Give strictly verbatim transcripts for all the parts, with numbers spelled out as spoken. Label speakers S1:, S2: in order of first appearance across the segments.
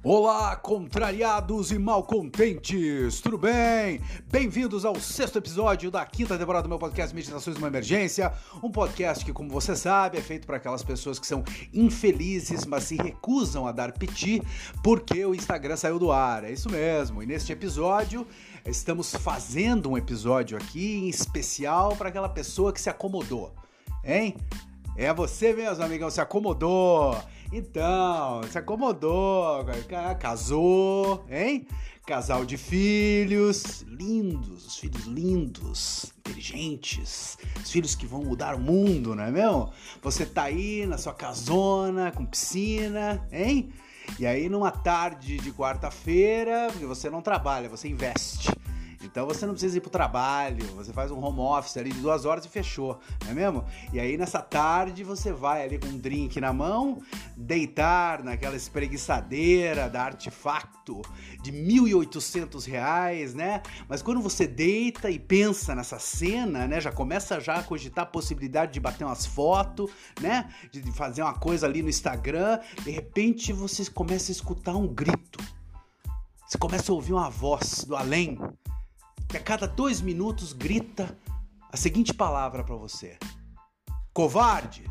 S1: Olá, contrariados e malcontentes, tudo bem? Bem-vindos ao sexto episódio da quinta temporada do meu podcast Meditações numa Emergência, um podcast que, como você sabe, é feito para aquelas pessoas que são infelizes, mas se recusam a dar piti porque o Instagram saiu do ar, é isso mesmo. E neste episódio, estamos fazendo um episódio aqui em especial para aquela pessoa que se acomodou, hein? É você mesmo, amigão, se acomodou. Então, se acomodou, casou, hein? Casal de filhos, lindos, os filhos lindos, inteligentes, os filhos que vão mudar o mundo, não é mesmo? Você tá aí na sua casona, com piscina, hein? E aí numa tarde de quarta-feira, porque você não trabalha, você investe. Então você não precisa ir pro trabalho, você faz um home office ali de duas horas e fechou, não é mesmo? E aí nessa tarde você vai ali com um drink na mão, deitar naquela espreguiçadeira da Artefacto de mil e oitocentos reais, né? Mas quando você deita e pensa nessa cena, né? Já começa já a cogitar a possibilidade de bater umas fotos, né? De fazer uma coisa ali no Instagram, de repente você começa a escutar um grito. Você começa a ouvir uma voz do além, que a cada dois minutos grita a seguinte palavra para você: covarde!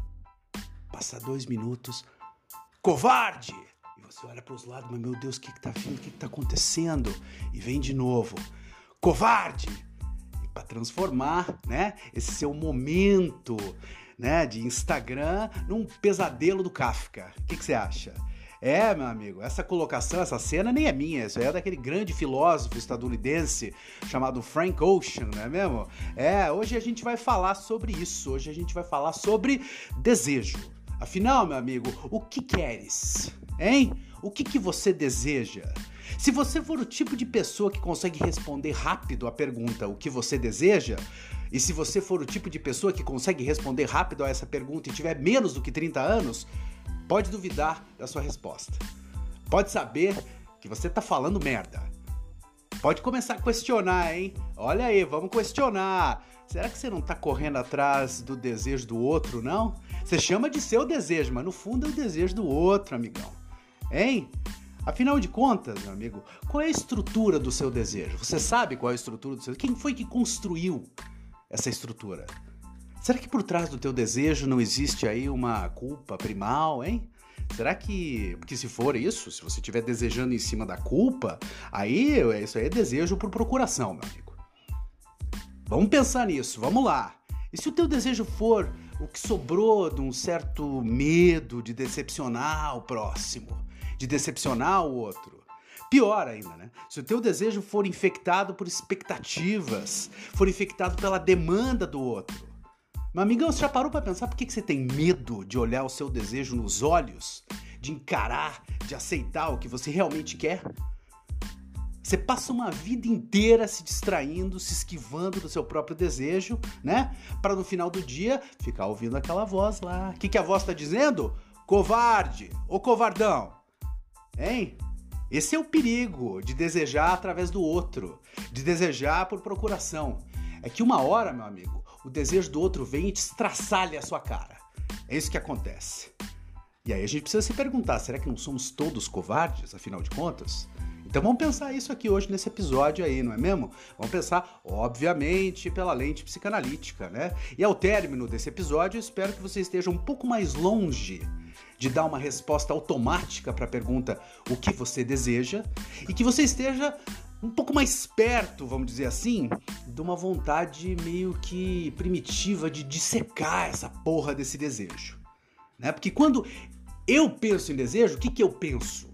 S1: Passa dois minutos, covarde! E você olha para os lados, mas meu Deus, o que que tá vindo? O que que tá acontecendo? E vem de novo, covarde! E para transformar, né, esse seu momento, né, de Instagram num pesadelo do Kafka. O que que você acha? É, meu amigo, essa colocação, essa cena nem é minha, isso é daquele grande filósofo estadunidense chamado Frank Ocean, não é mesmo? É, hoje a gente vai falar sobre isso, hoje a gente vai falar sobre desejo. Afinal, meu amigo, o que queres? Hein? O que que você deseja? Se você for o tipo de pessoa que consegue responder rápido a pergunta o que você deseja, e se você for o tipo de pessoa que consegue responder rápido a essa pergunta e tiver menos do que trinta anos, pode duvidar da sua resposta. Pode saber que você tá falando merda. Pode começar a questionar, hein? Olha aí, vamos questionar. Será que você não tá correndo atrás do desejo do outro, não? Você chama de seu desejo, mas no fundo é o desejo do outro, amigão. Hein? Afinal de contas, meu amigo, qual é a estrutura do seu desejo? Você sabe qual é a estrutura do seu desejo? Quem foi que construiu essa estrutura? Será que por trás do teu desejo não existe aí uma culpa primal, hein? Será que, porque se for isso, se você estiver desejando em cima da culpa, aí isso aí é desejo por procuração, meu amigo. Vamos pensar nisso, vamos lá. E se o teu desejo for o que sobrou de um certo medo de decepcionar o próximo, de decepcionar o outro? Pior ainda, né? Se o teu desejo for infectado por expectativas, for infectado pela demanda do outro. Meu amigão, você já parou pra pensar por que que você tem medo de olhar o seu desejo nos olhos? De encarar, de aceitar o que você realmente quer? Você passa uma vida inteira se distraindo, se esquivando do seu próprio desejo, né? Para no final do dia ficar ouvindo aquela voz lá. O que que a voz tá dizendo? Covarde! Ô covardão! Hein? Esse é o perigo de desejar através do outro, de desejar por procuração. É que uma hora, meu amigo, o desejo do outro vem e te estraçalha a sua cara. É isso que acontece. E aí a gente precisa se perguntar, será que não somos todos covardes, afinal de contas? Então vamos pensar isso aqui hoje nesse episódio aí, não é mesmo? Vamos pensar, obviamente, pela lente psicanalítica, né? E ao término desse episódio, eu espero que você esteja um pouco mais longe de dar uma resposta automática para a pergunta o que você deseja e que você esteja um pouco mais perto, vamos dizer assim, de uma vontade meio que primitiva de dissecar essa porra desse desejo, né? Porque quando eu penso em desejo, o que que eu penso?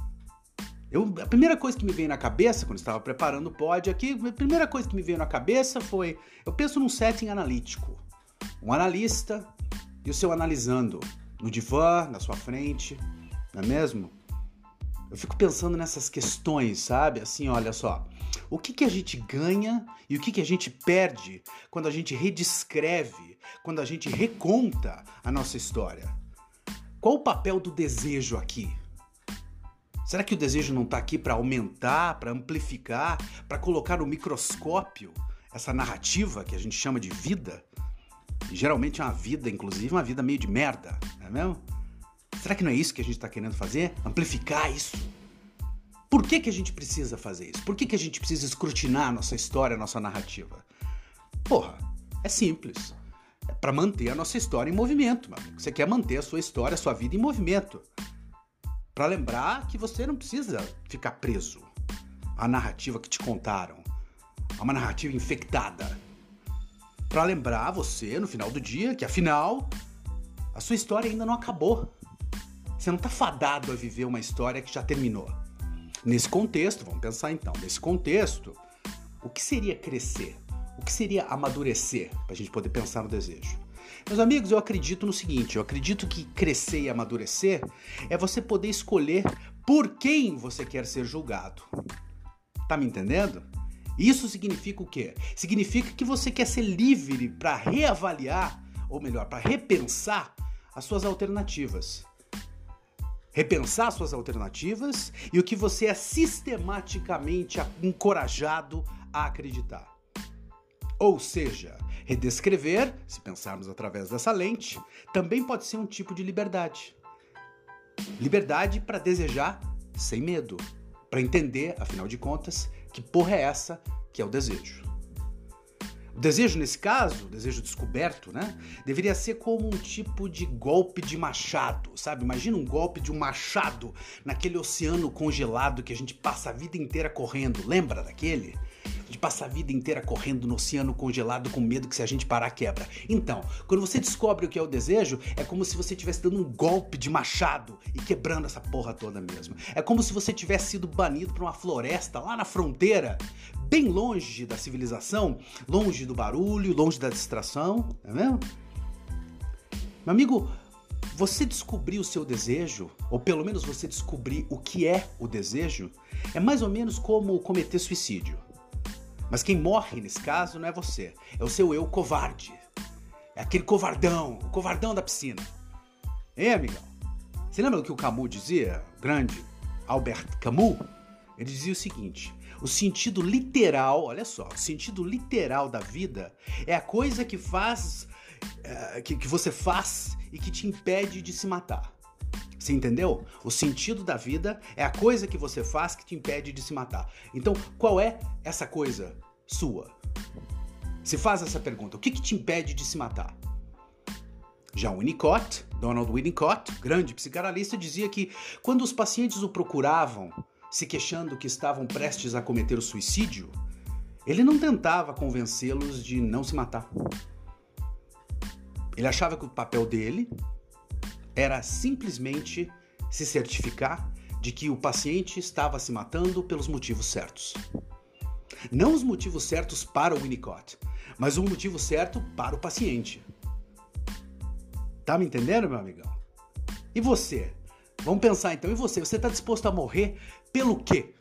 S1: Eu, a primeira coisa que me veio na cabeça, quando eu estava preparando o pod aqui, a primeira coisa que me veio na cabeça foi, eu penso num setting analítico. Um analista e o seu analisando no divã, na sua frente, não é mesmo? Eu fico pensando nessas questões, sabe? Assim, olha só, o que que a gente ganha e o que que a gente perde quando a gente redescreve, quando a gente reconta a nossa história? Qual o papel do desejo aqui? Será que o desejo não está aqui para aumentar, para amplificar, para colocar no microscópio essa narrativa que a gente chama de vida? E geralmente é uma vida, inclusive, uma vida meio de merda, não é mesmo? Será que não é isso que a gente está querendo fazer? Amplificar isso? Por que, que a gente precisa fazer isso? Por que, que a gente precisa escrutinar a nossa história, a nossa narrativa? Porra, é simples. É para manter a nossa história em movimento, meu amigo. Você quer manter a sua história, a sua vida em movimento. Para lembrar que você não precisa ficar preso à narrativa que te contaram, a uma narrativa infectada. Para lembrar você, no final do dia, que afinal, a sua história ainda não acabou. Você não está fadado a viver uma história que já terminou. Nesse contexto, vamos pensar então, nesse contexto, o que seria crescer? O que seria amadurecer para a gente poder pensar no desejo? Meus amigos, eu acredito no seguinte, eu acredito que crescer e amadurecer é você poder escolher por quem você quer ser julgado. Tá me entendendo? Isso significa o quê? Significa que você quer ser livre para reavaliar, ou melhor, para repensar as suas alternativas. Repensar suas alternativas e o que você é sistematicamente encorajado a acreditar. Ou seja, redescrever, se pensarmos através dessa lente, também pode ser um tipo de liberdade. Liberdade para desejar sem medo, para entender, afinal de contas, que porra é essa que é o desejo. O desejo, nesse caso, o desejo descoberto, né, deveria ser como um tipo de golpe de machado, sabe? Imagina um golpe de um machado naquele oceano congelado que a gente passa a vida inteira correndo. Lembra daquele? A gente passa a vida inteira correndo no oceano congelado com medo que se a gente parar quebra. Então, quando você descobre o que é o desejo, é como se você estivesse dando um golpe de machado e quebrando essa porra toda mesmo. É como se você tivesse sido banido para uma floresta lá na fronteira, bem longe da civilização, longe do barulho, longe da distração, não é mesmo? Meu amigo, você descobrir o seu desejo, ou pelo menos você descobrir o que é o desejo, é mais ou menos como cometer suicídio. Mas quem morre nesse caso não é você, é o seu eu covarde. É aquele covardão, o covardão da piscina. Hein, amigão? Você lembra do que o Camus dizia? O grande Albert Camus? Ele dizia o seguinte: o sentido literal, olha só, o sentido literal da vida é a coisa que faz, é, que, que você faz e que te impede de se matar. Você entendeu? O sentido da vida é a coisa que você faz que te impede de se matar. Então, qual é essa coisa sua? Se faz essa pergunta, o que, que te impede de se matar? Já Winnicott, Donald Winnicott, grande psicanalista, dizia que quando os pacientes o procuravam, se queixando que estavam prestes a cometer o suicídio, ele não tentava convencê-los de não se matar. Ele achava que o papel dele era simplesmente se certificar de que o paciente estava se matando pelos motivos certos. Não os motivos certos para o Winnicott, mas o motivo certo para o paciente. Tá me entendendo, meu amigão? E você? Vamos pensar então, e você? Você está disposto a morrer pelo quê?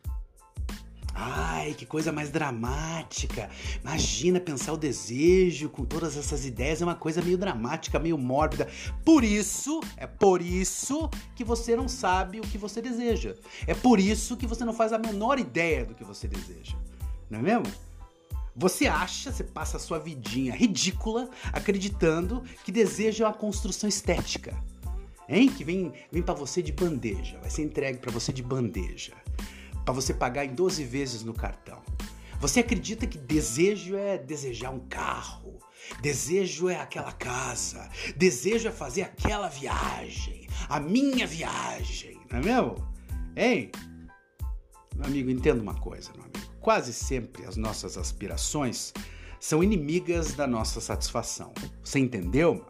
S1: Ai, que coisa mais dramática. Imagina pensar o desejo com todas essas ideias, é uma coisa meio dramática, meio mórbida. Por isso, é por isso que você não sabe o que você deseja. É por isso que você não faz a menor ideia do que você deseja. Não é mesmo? Você acha, você passa a sua vidinha ridícula acreditando que desejo é uma construção estética. Hein? Que vem, vem pra você de bandeja, vai ser entregue pra você de bandeja. Para você pagar em doze vezes no cartão. Você acredita que desejo é desejar um carro, desejo é aquela casa, desejo é fazer aquela viagem, a minha viagem, não é mesmo? Hein? Meu amigo, entenda uma coisa, meu amigo. Quase sempre as nossas aspirações são inimigas da nossa satisfação. Você entendeu?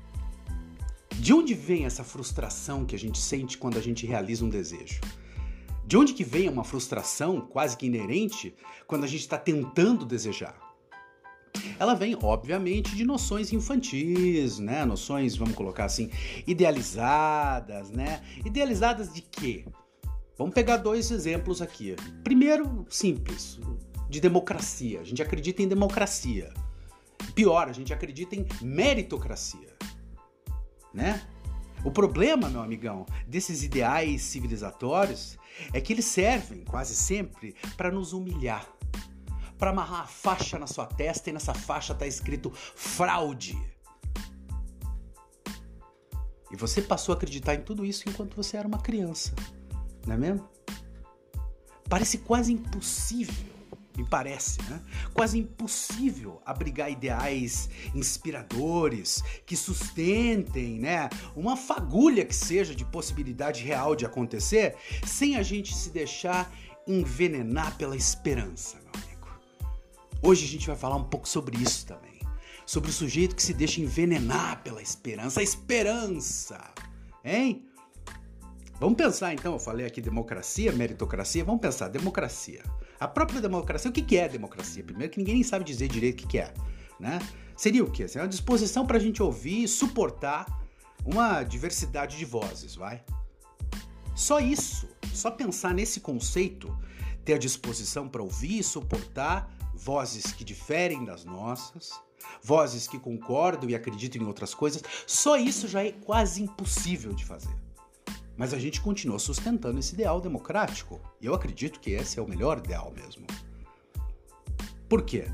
S1: De onde vem essa frustração que a gente sente quando a gente realiza um desejo? De onde que vem uma frustração quase que inerente quando a gente está tentando desejar? Ela vem, obviamente, de noções infantis, né? Noções, vamos colocar assim, idealizadas, né? Idealizadas de quê? Vamos pegar dois exemplos aqui. Primeiro, simples, de democracia. A gente acredita em democracia. Pior, a gente acredita em meritocracia, né? O problema, meu amigão, desses ideais civilizatórios é que eles servem, quase sempre, para nos humilhar. Para amarrar a faixa na sua testa e nessa faixa está escrito fraude. E você passou a acreditar em tudo isso enquanto você era uma criança, não é mesmo? Parece quase impossível, me parece, né? Quase impossível abrigar ideais inspiradores que sustentem, né, uma fagulha que seja de possibilidade real de acontecer, sem a gente se deixar envenenar pela esperança, meu amigo. Hoje a gente vai falar um pouco sobre isso também, sobre o sujeito que se deixa envenenar pela esperança, a esperança, hein? Vamos pensar então, eu falei aqui democracia, meritocracia, vamos pensar, democracia. A própria democracia, o que é democracia? Primeiro que ninguém nem sabe dizer direito o que é, né? Seria o quê? Seria uma disposição para a gente ouvir e suportar uma diversidade de vozes, vai? Só isso, só pensar nesse conceito, ter a disposição para ouvir e suportar vozes que diferem das nossas, vozes que concordam e acreditam em outras coisas, só isso já é quase impossível de fazer. Mas a gente continua sustentando esse ideal democrático. E eu acredito que esse é o melhor ideal mesmo. Por quê?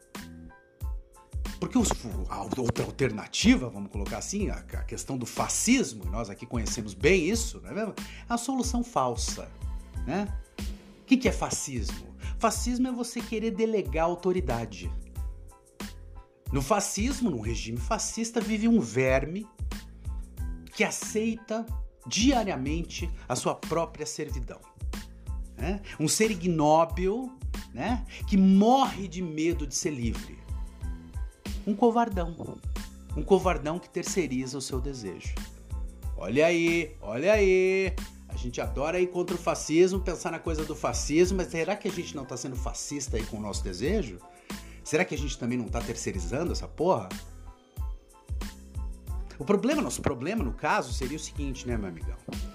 S1: Porque os, a outra alternativa, vamos colocar assim, a, a questão do fascismo, e nós aqui conhecemos bem isso, não é mesmo? É a solução falsa, né? O que, que é fascismo? Fascismo é você querer delegar autoridade. No fascismo, no regime fascista, vive um verme que aceita diariamente a sua própria servidão, né? Um ser ignóbil, né? Que morre de medo de ser livre. Um covardão, um covardão que terceiriza o seu desejo. Olha aí, olha aí, a gente adora ir contra o fascismo, pensar na coisa do fascismo, mas será que a gente não está sendo fascista aí com o nosso desejo? Será que a gente também não está terceirizando essa porra? O problema, nosso problema, no caso, seria o seguinte, né, meu amigão?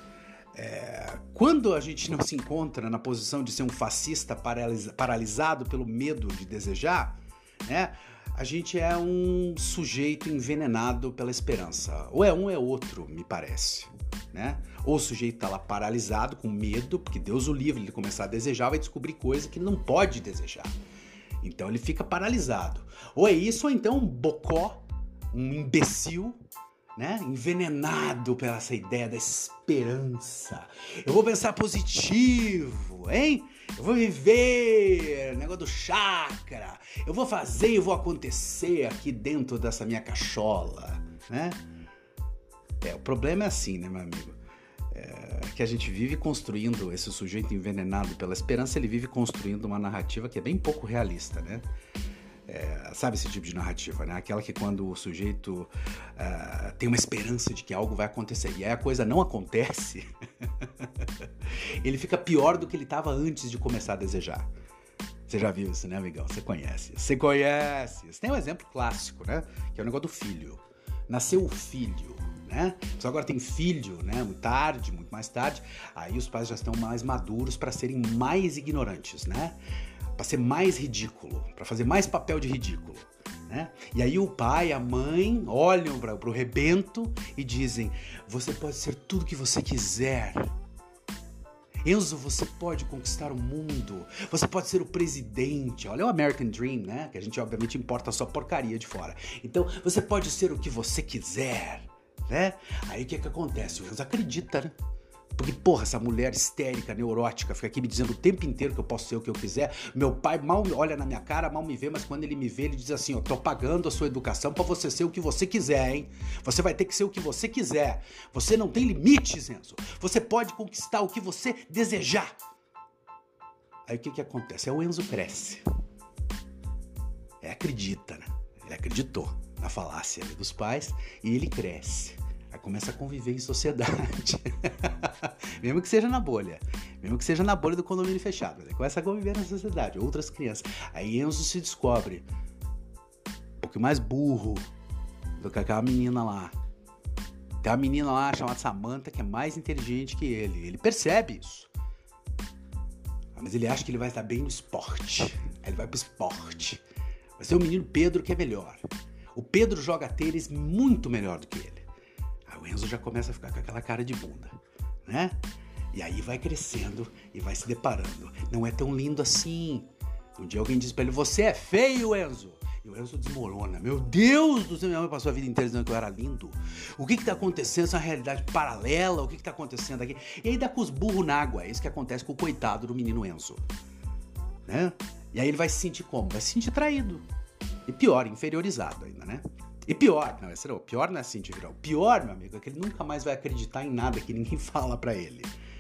S1: É, quando a gente não se encontra na posição de ser um fascista paralisa, paralisado pelo medo de desejar, né, a gente é um sujeito envenenado pela esperança. Ou é um ou é outro, me parece, né? Ou o sujeito tá lá paralisado, com medo, porque Deus o livre, ele começar a desejar, vai descobrir coisa que ele não pode desejar. Então ele fica paralisado. Ou é isso, ou então um bocó, um imbecil, né? Envenenado pela essa ideia da esperança. Eu vou pensar positivo, hein? Eu vou viver, negócio do chakra. Eu vou fazer e vou acontecer aqui dentro dessa minha cachola, né? É, o problema é assim, né, meu amigo? É que a gente vive construindo, esse sujeito envenenado pela esperança, ele vive construindo uma narrativa que é bem pouco realista, né? É, sabe esse tipo de narrativa, né? Aquela que quando o sujeito uh, tem uma esperança de que algo vai acontecer e aí a coisa não acontece, ele fica pior do que ele estava antes de começar a desejar. Você já viu isso, né, amigão? Você conhece. Você conhece. Você tem um exemplo clássico, né? Que é o negócio do filho. Nasceu o filho, né? Só agora tem filho, né? Muito tarde, muito mais tarde. Aí os pais já estão mais maduros para serem mais ignorantes, né? Para ser mais ridículo, para fazer mais papel de ridículo, né? E aí o pai, a mãe olham para o rebento e dizem: você pode ser tudo que você quiser. Enzo, você pode conquistar o mundo, você pode ser o presidente. Olha o American Dream, né? Que a gente obviamente importa só porcaria de fora. Então, você pode ser o que você quiser, né? Aí o que que acontece? O Enzo acredita, né? Porque, porra, essa mulher histérica, neurótica, fica aqui me dizendo o tempo inteiro que eu posso ser o que eu quiser. Meu pai mal olha na minha cara, mal me vê, mas quando ele me vê, ele diz assim, ó, tô pagando a sua educação pra você ser o que você quiser, hein? Você vai ter que ser o que você quiser. Você não tem limites, Enzo. Você pode conquistar o que você desejar. Aí o que que acontece? Aí o Enzo cresce. É, acredita, né? Ele acreditou na falácia dos pais e ele cresce. Aí começa a conviver em sociedade. Mesmo que seja na bolha. Mesmo que seja na bolha do condomínio fechado. Ele começa a conviver na sociedade. Outras crianças. Aí Enzo se descobre um pouco mais burro do que aquela menina lá. Tem uma menina lá chamada Samantha que é mais inteligente que ele. Ele percebe isso. Mas ele acha que ele vai estar bem no esporte. Aí ele vai pro esporte. Vai ser o menino Pedro que é melhor. O Pedro joga tênis muito melhor do que ele. O Enzo já começa a ficar com aquela cara de bunda, né? E aí vai crescendo e vai se deparando. Não é tão lindo assim. Um dia alguém diz pra ele, você é feio, Enzo. E o Enzo desmorona. Meu Deus do céu, minha mãe passou a vida inteira dizendo que eu era lindo. O que que tá acontecendo? Isso é uma realidade paralela? O que que tá acontecendo aqui? E aí dá com os burros na água. É isso que acontece com o coitado do menino Enzo. Né? E aí ele vai se sentir como? Vai se sentir traído. E pior, inferiorizado ainda, né? E pior, não, esse não, pior não é assim, Tigrão. O pior, meu amigo, é que ele nunca mais vai acreditar em nada que ninguém fala pra ele.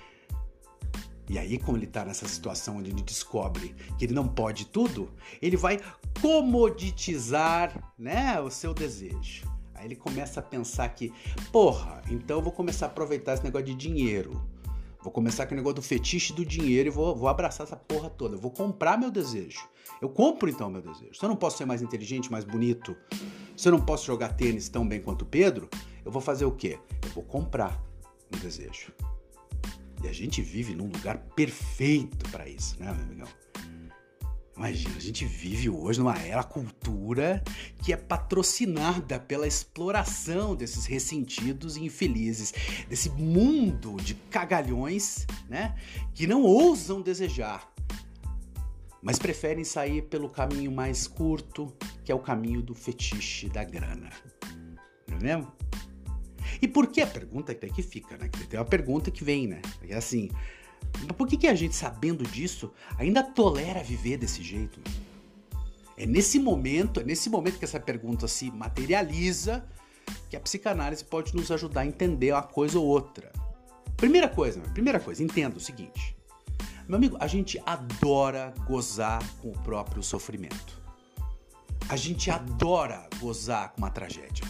S1: E aí, como ele tá nessa situação onde ele descobre que ele não pode tudo, ele vai comoditizar, né, o seu desejo. Aí ele começa a pensar que, porra, então eu vou começar a aproveitar esse negócio de dinheiro. Vou começar com o negócio do fetiche do dinheiro e vou, vou abraçar essa porra toda. Eu vou comprar meu desejo. Eu compro então meu desejo. Se eu não posso ser mais inteligente, mais bonito, se eu não posso jogar tênis tão bem quanto o Pedro, eu vou fazer o quê? Eu vou comprar um desejo. E a gente vive num lugar perfeito para isso, né, meu amigão? Imagina, a gente vive hoje numa era cultura que é patrocinada pela exploração desses ressentidos e infelizes, desse mundo de cagalhões, né, que não ousam desejar, mas preferem sair pelo caminho mais curto, que é o caminho do fetiche da grana. Não é mesmo? E por que a pergunta até que fica, né? Tem uma pergunta que vem, né? É assim, por que que a gente, sabendo disso, ainda tolera viver desse jeito? Né? É nesse momento, é nesse momento que essa pergunta se materializa que a psicanálise pode nos ajudar a entender uma coisa ou outra. Primeira coisa, primeira coisa, entenda o seguinte. Meu amigo, a gente adora gozar com o próprio sofrimento. A gente adora gozar com uma tragédia.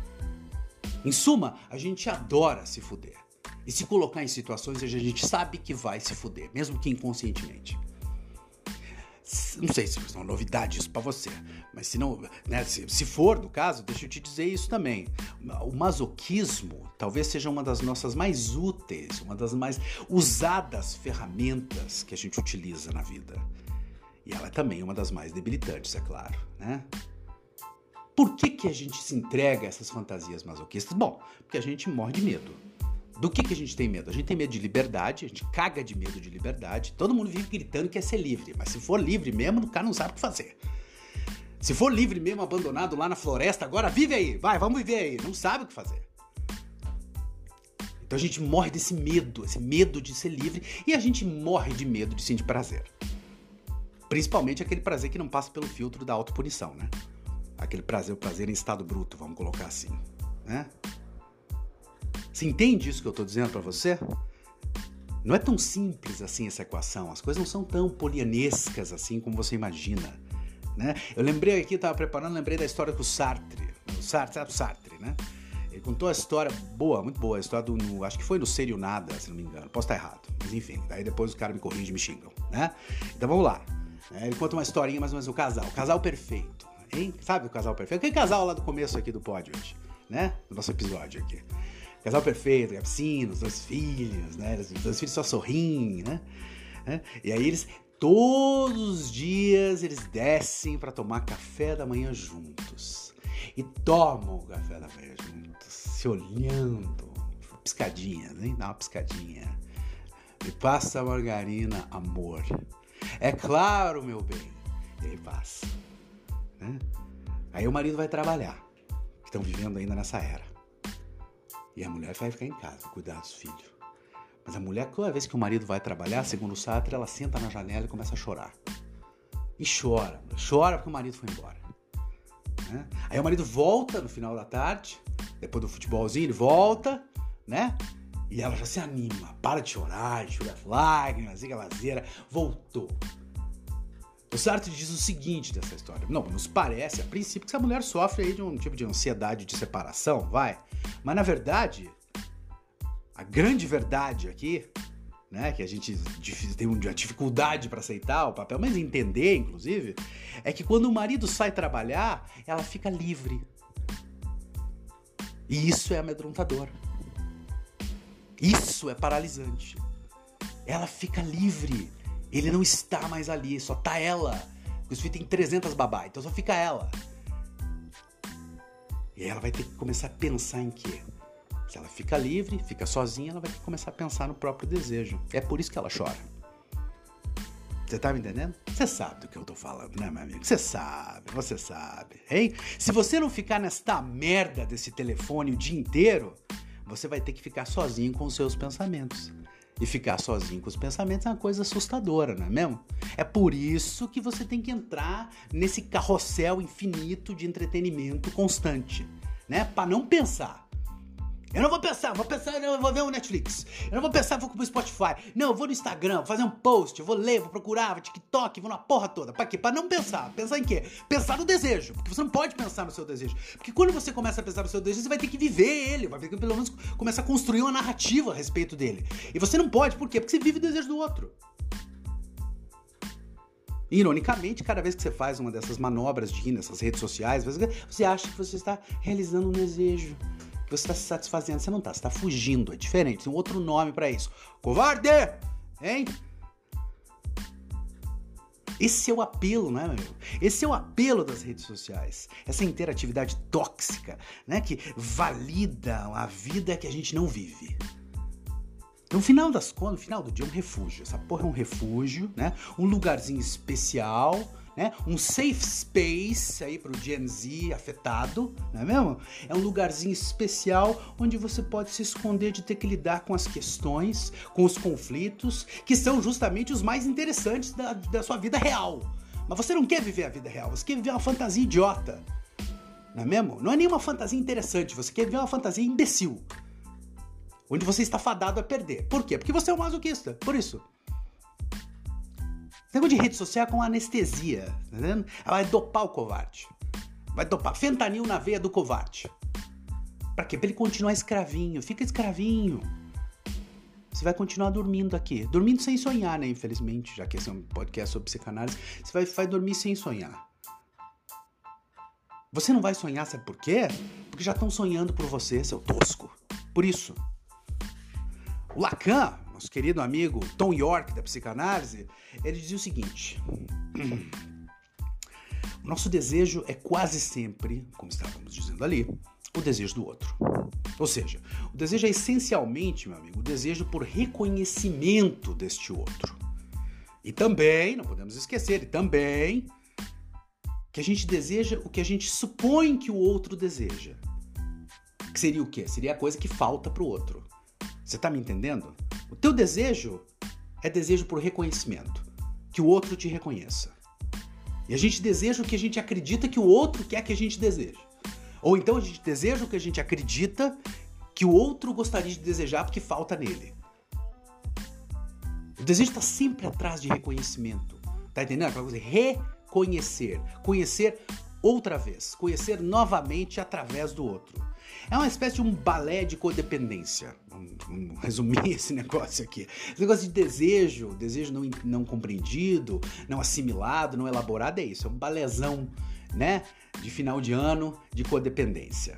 S1: Em suma, a gente adora se fuder. E se colocar em situações onde a gente sabe que vai se fuder, mesmo que inconscientemente. Não sei se é uma novidade isso pra você, mas se não, né, se, se for no caso, deixa eu te dizer isso também. O masoquismo talvez seja uma das nossas mais úteis, uma das mais usadas ferramentas que a gente utiliza na vida. E ela é também uma das mais debilitantes, é claro, né? Por que que a gente se entrega a essas fantasias masoquistas? Bom, porque a gente morre de medo. Do que que a gente tem medo? A gente tem medo de liberdade, a gente caga de medo de liberdade. Todo mundo vive gritando que quer ser livre, mas se for livre mesmo, o cara não sabe o que fazer. Se for livre mesmo, abandonado lá na floresta, agora vive aí, vai, vamos viver aí. Não sabe o que fazer. Então a gente morre desse medo, esse medo de ser livre, e a gente morre de medo de sentir prazer. Principalmente aquele prazer que não passa pelo filtro da autopunição, né? Aquele prazer, o prazer em estado bruto, vamos colocar assim, né? Você entende isso que eu tô dizendo pra você? Não é tão simples assim essa equação, as coisas não são tão polianescas assim como você imagina, né? Eu lembrei aqui, tava preparando, lembrei da história com o Sartre, o Sartre, sabe o Sartre, né? Ele contou a história boa, muito boa, a história do, no, acho que foi no Ser e o Nada, se não me engano, posso estar errado, mas enfim, daí depois os caras me corrigem e me xingam, né? Então vamos lá, ele conta uma historinha mais ou menos do casal, o casal perfeito. Hein? Sabe o casal perfeito? Aquele casal lá do começo aqui do pod hoje, né? Do nosso episódio aqui. Casal perfeito, a piscina, os dois filhos, né? Os dois filhos só sorriem, né? E aí eles, todos os dias, eles descem para tomar café da manhã juntos. E tomam o café da manhã juntos, se olhando. Piscadinha, né? Dá uma piscadinha. Me passa a margarina, amor. É claro, meu bem. E aí passa. Né? Aí o marido vai trabalhar, que estão vivendo ainda nessa era. E a mulher vai ficar em casa, cuidar dos filhos. Mas a mulher, toda vez que o marido vai trabalhar, segundo o Sartre, ela senta na janela e começa a chorar. E chora, chora porque o marido foi embora. Né? Aí o marido volta no final da tarde, depois do futebolzinho, ele volta, né? E ela já se anima, para de chorar, enxuga as lágrimas, ziga lazeira, voltou. O Sartre diz o seguinte dessa história. Não, nos parece, a princípio, que essa mulher sofre aí de um tipo de ansiedade de separação, vai. Mas, na verdade, a grande verdade aqui, né, que a gente tem uma dificuldade para aceitar o papel, mas entender, inclusive, é que quando o marido sai trabalhar, ela fica livre. E isso é amedrontador. Isso é paralisante. Ela fica livre. Ele não está mais ali, só tá ela. Os filhos têm trezentas babá, então só fica ela. E aí ela vai ter que começar a pensar em quê? Se ela fica livre, fica sozinha, ela vai ter que começar a pensar no próprio desejo. É por isso que ela chora. Você tá me entendendo? Você sabe do que eu tô falando, né, meu amigo? Você sabe, você sabe, hein? Se você não ficar nesta merda desse telefone o dia inteiro, você vai ter que ficar sozinho com os seus pensamentos. E ficar sozinho com os pensamentos é uma coisa assustadora, não é mesmo? É por isso que você tem que entrar nesse carrossel infinito de entretenimento constante, né? Pra não pensar. Eu não vou pensar, vou pensar, eu vou ver o Netflix. Eu não vou pensar, vou pro Spotify. Não, eu vou no Instagram, vou fazer um post, eu vou ler, vou procurar, vou TikTok, vou na porra toda. Pra quê? Pra não pensar. Pensar em quê? Pensar no desejo. Porque você não pode pensar no seu desejo. Porque quando você começa a pensar no seu desejo, você vai ter que viver ele. Vai ter que, pelo menos, começar a construir uma narrativa a respeito dele. E você não pode, por quê? Porque você vive o desejo do outro. Ironicamente, cada vez que você faz uma dessas manobras de ir nessas redes sociais, você acha que você está realizando um desejo. Que você está se satisfazendo, você não está, você está fugindo, é diferente, tem um outro nome para isso. Covarde! Hein? Esse é o apelo, né, meu? Esse é o apelo das redes sociais. Essa interatividade tóxica, né, que valida a vida que a gente não vive. No final das contas, no final do dia, é um refúgio. Essa porra é um refúgio, né? Um lugarzinho especial, né? Um safe space aí pro Gen Z afetado, não é mesmo? É um lugarzinho especial onde você pode se esconder de ter que lidar com as questões, com os conflitos, que são justamente os mais interessantes da, da sua vida real. Mas você não quer viver a vida real, você quer viver uma fantasia idiota, não é mesmo? Não é nenhuma fantasia interessante, você quer viver uma fantasia imbecil, onde você está fadado a perder. Por quê? Porque você é um masoquista, por isso. Esse negócio de rede social é com anestesia, tá entendendo? Ela vai dopar o covarde. Vai dopar fentanil na veia do covarde. Pra quê? Pra ele continuar escravinho. Fica escravinho. Você vai continuar dormindo aqui. Dormindo sem sonhar, né? Infelizmente, já que esse é um podcast sobre psicanálise, você vai, vai dormir sem sonhar. Você não vai sonhar, sabe por quê? Porque já estão sonhando por você, seu tosco. Por isso. O Lacan, nosso querido amigo Tom York da psicanálise, ele dizia o seguinte: o nosso desejo é quase sempre, como estávamos dizendo ali, o desejo do outro. Ou seja, o desejo é essencialmente, meu amigo, o desejo por reconhecimento deste outro. E também, não podemos esquecer, e também que a gente deseja o que a gente supõe que o outro deseja. Que seria o quê? Seria a coisa que falta para o outro. Você tá me entendendo? O teu desejo é desejo por reconhecimento. Que o outro te reconheça. E a gente deseja o que a gente acredita que o outro quer que a gente deseje. Ou então a gente deseja o que a gente acredita que o outro gostaria de desejar porque falta nele. O desejo está sempre atrás de reconhecimento. Tá entendendo? Aquela coisa de reconhecer. Conhecer outra vez. Conhecer novamente através do outro. É uma espécie de um balé de codependência. Vamos, vamos resumir esse negócio aqui. Esse negócio de desejo, desejo não, não compreendido, não assimilado, não elaborado, é isso. É um balézão, né? De final de ano de codependência.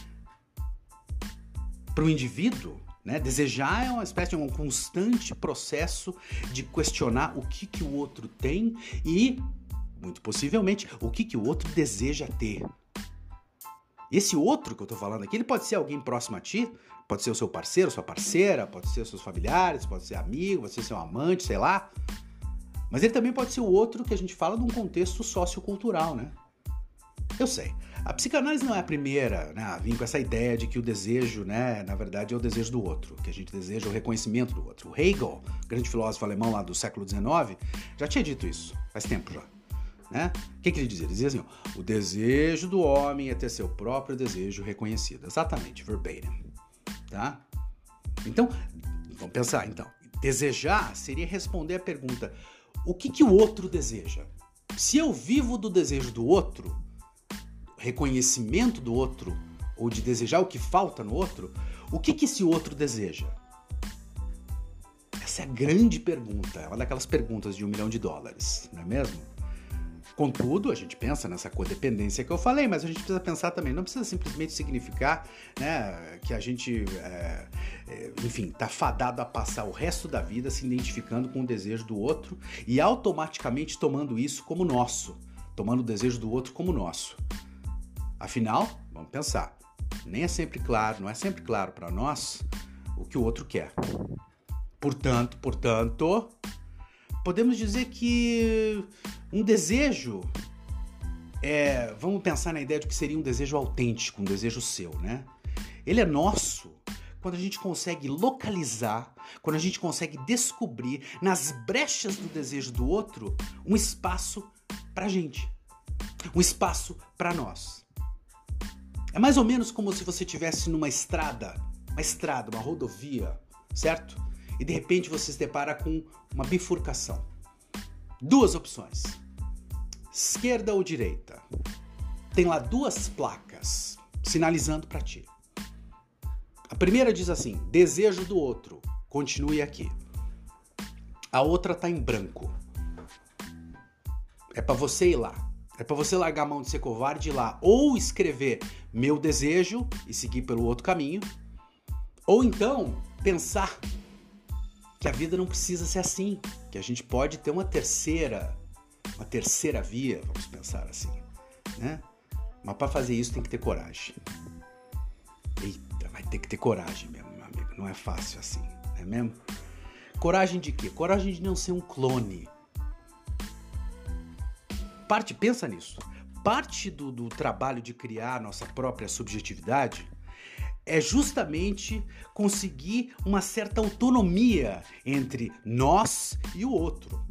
S1: Para o indivíduo, né, desejar é uma espécie de um constante processo de questionar o que, que o outro tem e, muito possivelmente, o que, que o outro deseja ter. Esse outro que eu tô falando aqui, ele pode ser alguém próximo a ti, pode ser o seu parceiro, sua parceira, pode ser os seus familiares, pode ser amigo, pode ser seu amante, sei lá. Mas ele também pode ser o outro que a gente fala num contexto sociocultural, né? Eu sei. A psicanálise não é a primeira, né, a vir com essa ideia de que o desejo, né, na verdade é o desejo do outro, que a gente deseja o reconhecimento do outro. O Hegel, grande filósofo alemão lá do século dezenove, já tinha dito isso, faz tempo já. Né? O que, que ele dizia? Ele dizia assim, ó, o desejo do homem é ter seu próprio desejo reconhecido. Exatamente, verbatim. Tá? Então, vamos pensar então. Desejar seria responder a pergunta, o que, que o outro deseja? Se eu vivo do desejo do outro, reconhecimento do outro, ou de desejar o que falta no outro, o que, que esse outro deseja? Essa é a grande pergunta, é uma daquelas perguntas de um milhão de dólares, não é mesmo? Contudo, a gente pensa nessa codependência que eu falei, mas a gente precisa pensar também, não precisa simplesmente significar, né, que a gente, é, é, enfim, tá fadado a passar o resto da vida se identificando com o desejo do outro e automaticamente tomando isso como nosso, tomando o desejo do outro como nosso. Afinal, vamos pensar, nem é sempre claro, não é sempre claro para nós o que o outro quer. Portanto, portanto, podemos dizer que um desejo, é, vamos pensar na ideia de que seria um desejo autêntico, um desejo seu, né? Ele é nosso quando a gente consegue localizar, quando a gente consegue descobrir nas brechas do desejo do outro um espaço pra gente, um espaço pra nós. É mais ou menos como se você estivesse numa estrada, uma estrada, uma rodovia, certo? E de repente você se depara com uma bifurcação. Duas opções, esquerda ou direita. Tem lá duas placas sinalizando pra ti. A primeira diz assim, desejo do outro, continue aqui. A outra tá em branco. É pra você ir lá. É pra você largar a mão de ser covarde e ir lá. Ou escrever meu desejo e seguir pelo outro caminho. Ou então pensar que a vida não precisa ser assim. Que a gente pode ter uma terceira, uma terceira via, vamos pensar assim, né? Mas pra fazer isso tem que ter coragem. Eita, vai ter que ter coragem mesmo, meu amigo. Não é fácil assim, não é mesmo? Coragem de quê? Coragem de não ser um clone. Parte, pensa nisso. Parte do, do trabalho de criar a nossa própria subjetividade é justamente conseguir uma certa autonomia entre nós e o outro.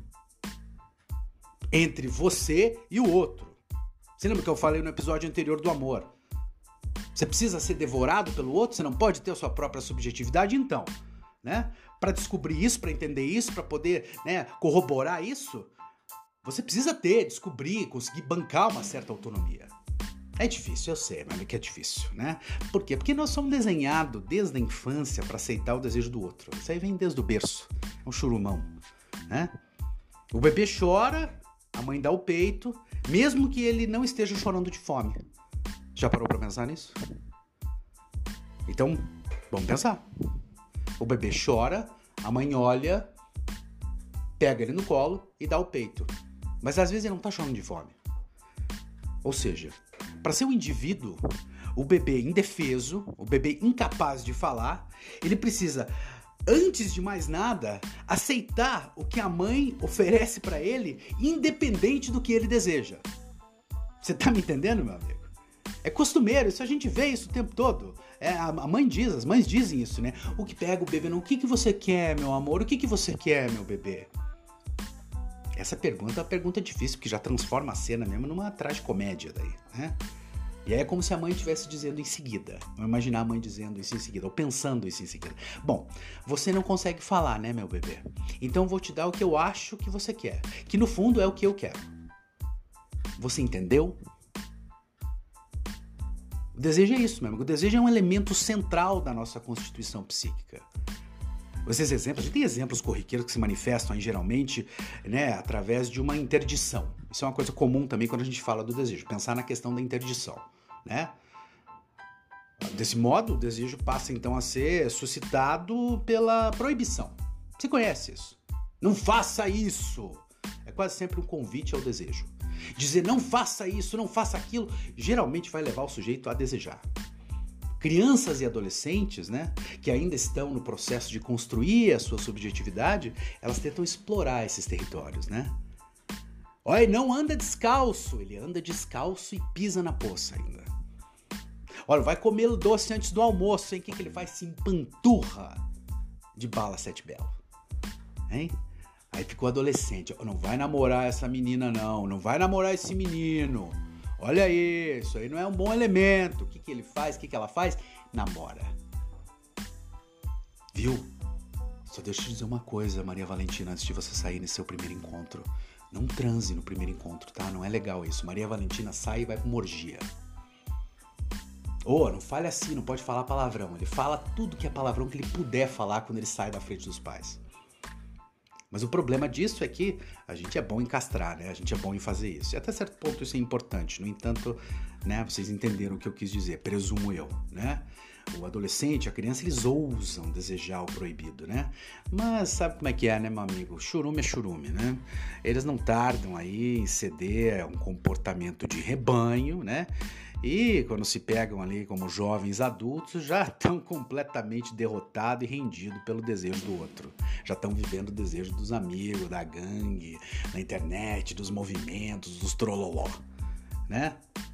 S1: Entre você e o outro. Você lembra que eu falei no episódio anterior do amor? Você precisa ser devorado pelo outro? Você não pode ter a sua própria subjetividade? Então, né? Para descobrir isso, para entender isso, para poder, né, corroborar isso, você precisa ter, descobrir, conseguir bancar uma certa autonomia. É difícil, eu sei, mas é que é difícil, né? Por quê? Porque nós somos desenhados desde a infância para aceitar o desejo do outro. Isso aí vem desde o berço. É um churumão, né? O bebê chora, a mãe dá o peito, mesmo que ele não esteja chorando de fome. Já parou para pensar nisso? Então, vamos pensar. O bebê chora, a mãe olha, pega ele no colo e dá o peito. Mas às vezes ele não tá chorando de fome. Ou seja, para ser um indivíduo, o bebê indefeso, o bebê incapaz de falar, ele precisa, antes de mais nada, aceitar o que a mãe oferece para ele, independente do que ele deseja. Você tá me entendendo, meu amigo? É costumeiro, isso a gente vê isso o tempo todo. É, a mãe diz, as mães dizem isso, né? O que pega o bebê, não, o que, que você quer, meu amor? O que, que você quer, meu bebê? Essa pergunta é uma pergunta difícil, porque já transforma a cena mesmo numa tragicomédia daí, né? E aí é como se a mãe estivesse dizendo em seguida. Vamos imaginar a mãe dizendo isso em seguida, ou pensando isso em seguida. Bom, você não consegue falar, né, meu bebê? Então eu vou te dar o que eu acho que você quer, que no fundo é o que eu quero. Você entendeu? O desejo é isso, meu amigo. O desejo é um elemento central da nossa constituição psíquica. Esses exemplos, a gente tem exemplos corriqueiros que se manifestam aí, geralmente, né, através de uma interdição. Isso é uma coisa comum também quando a gente fala do desejo, pensar na questão da interdição, né? Desse modo, o desejo passa então a ser suscitado pela proibição. Você conhece isso? Não faça isso! É quase sempre um convite ao desejo. Dizer não faça isso, não faça aquilo, geralmente vai levar o sujeito a desejar. Crianças e adolescentes, né, que ainda estão no processo de construir a sua subjetividade, elas tentam explorar esses territórios, né? Olha, não anda descalço, ele anda descalço e pisa na poça ainda. Olha, vai comer doce antes do almoço, hein? O que, que ele faz? Se empanturra de bala sete belo, hein? Aí ficou adolescente, não vai namorar essa menina não, não vai namorar esse menino. Olha aí, isso aí não é um bom elemento. O que, que ele faz? O que, que ela faz? Namora. Viu? Só deixa eu te dizer uma coisa, Maria Valentina, antes de você sair nesse seu primeiro encontro. Não transe no primeiro encontro, tá? Não é legal isso. Maria Valentina sai e vai pra uma orgia. Ô, oh, não fale assim, não pode falar palavrão. Ele fala tudo que é palavrão que ele puder falar quando ele sai da frente dos pais. Mas o problema disso é que a gente é bom em castrar, né? A gente é bom em fazer isso. E até certo ponto isso é importante. No entanto, né, vocês entenderam o que eu quis dizer, presumo eu, né? O adolescente, a criança, eles ousam desejar o proibido, né? Mas sabe como é que é, né, meu amigo? Churume é churume, né? Eles não tardam aí em ceder a um comportamento de rebanho, né? E quando se pegam ali como jovens adultos, já estão completamente derrotados e rendidos pelo desejo do outro. Já estão vivendo o desejo dos amigos, da gangue, da internet, dos movimentos, dos trololó, né?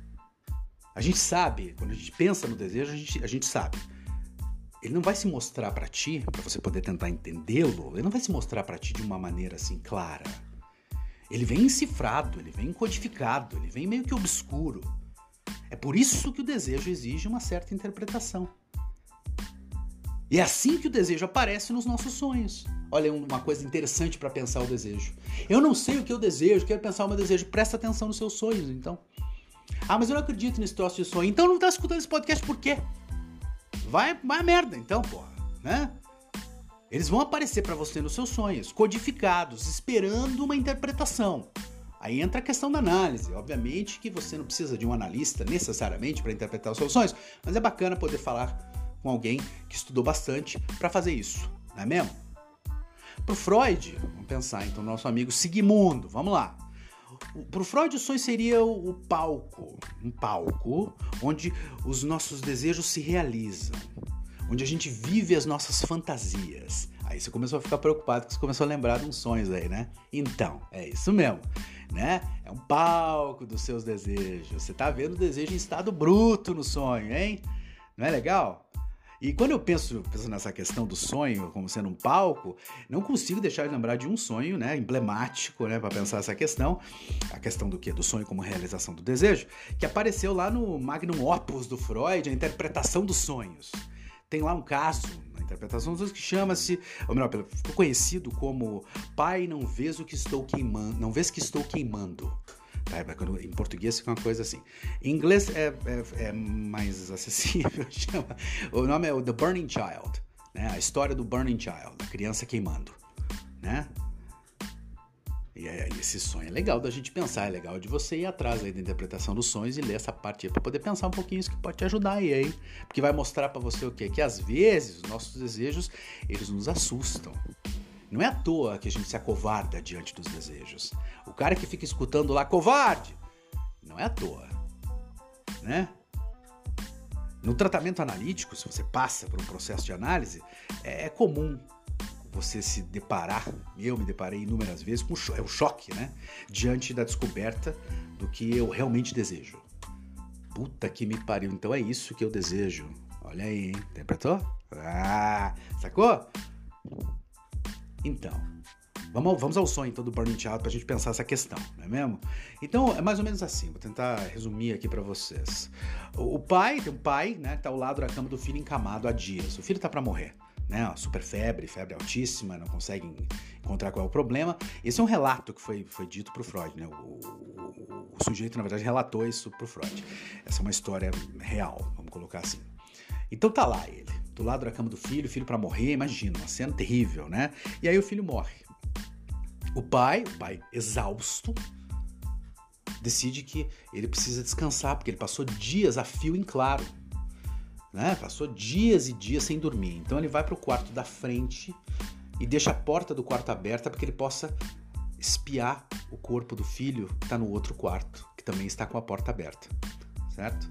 S1: A gente sabe, quando a gente pensa no desejo, a gente, a gente sabe. Ele não vai se mostrar pra ti, pra você poder tentar entendê-lo, ele não vai se mostrar pra ti de uma maneira assim clara. Ele vem encifrado, ele vem codificado, ele vem meio que obscuro. É por isso que o desejo exige uma certa interpretação. E é assim que o desejo aparece nos nossos sonhos. Olha, uma coisa interessante para pensar o desejo. Eu não sei o que eu desejo, quero pensar o meu desejo. Presta atenção nos seus sonhos, então. Ah, mas eu não acredito nesse troço de sonho. Então não tá escutando esse podcast por quê? Vai, vai a merda, então, porra, né? Eles vão aparecer para você nos seus sonhos, codificados, esperando uma interpretação. Aí entra a questão da análise. Obviamente que você não precisa de um analista necessariamente para interpretar os seus sonhos, mas é bacana poder falar com alguém que estudou bastante para fazer isso, não é mesmo? Pro Freud, vamos pensar então, nosso amigo Sigmundo, vamos lá. Pro Freud o sonho seria o palco, um palco onde os nossos desejos se realizam, onde a gente vive as nossas fantasias. Aí você começou a ficar preocupado, que você começou a lembrar de uns sonhos aí, né? Então, é isso mesmo, né? É um palco dos seus desejos. Você tá vendo o desejo em estado bruto no sonho, hein? Não é legal? E quando eu penso, penso nessa questão do sonho como sendo um palco, não consigo deixar de lembrar de um sonho, né, emblemático, né, para pensar essa questão, a questão do quê? Do sonho como realização do desejo, que apareceu lá no Magnum Opus do Freud, a interpretação dos sonhos. Tem lá um caso na interpretação dos sonhos que chama-se, ou melhor, ficou conhecido como Pai, não vês o que estou queimando, não vês que estou queimando. Tá, em português fica uma coisa assim. Em inglês é, é, é mais acessível, chama. O nome é o The Burning Child, né? A história do Burning Child, da criança queimando, né? E é, esse sonho é legal da gente pensar, é legal de você ir atrás aí da interpretação dos sonhos e ler essa parte aí pra poder pensar um pouquinho, isso que pode te ajudar aí, aí. Porque vai mostrar pra você o quê? Que às vezes os nossos desejos, eles nos assustam. Não é à toa que a gente se acovarda diante dos desejos. O cara que fica escutando lá, covarde, não é à toa, né? No tratamento analítico, se você passa por um processo de análise, é comum você se deparar, eu me deparei inúmeras vezes, com é o choque, né? Diante da descoberta do que eu realmente desejo. Puta que me pariu, então é isso que eu desejo. Olha aí, hein? Interpretou? Ah, sacou? Então, vamos, vamos ao sonho então do Burning Child pra gente pensar essa questão, não é mesmo? Então, é mais ou menos assim, vou tentar resumir aqui pra vocês. O, o pai, tem um pai, né, que tá ao lado da cama do filho encamado há dias. O filho tá pra morrer, né, ó, super febre, febre altíssima, não conseguem encontrar qual é o problema. Esse é um relato que foi, foi dito pro Freud, né, o, o, o sujeito, na verdade, relatou isso pro Freud. Essa é uma história real, vamos colocar assim. Então tá lá ele, do lado da cama do filho, o filho pra morrer, imagina, uma cena terrível, né? E aí o filho morre. O pai, o pai exausto, decide que ele precisa descansar, porque ele passou dias a fio em claro, né? Passou dias e dias sem dormir. Então ele vai pro quarto da frente e deixa a porta do quarto aberta para que ele possa espiar o corpo do filho que tá no outro quarto, que também está com a porta aberta, certo?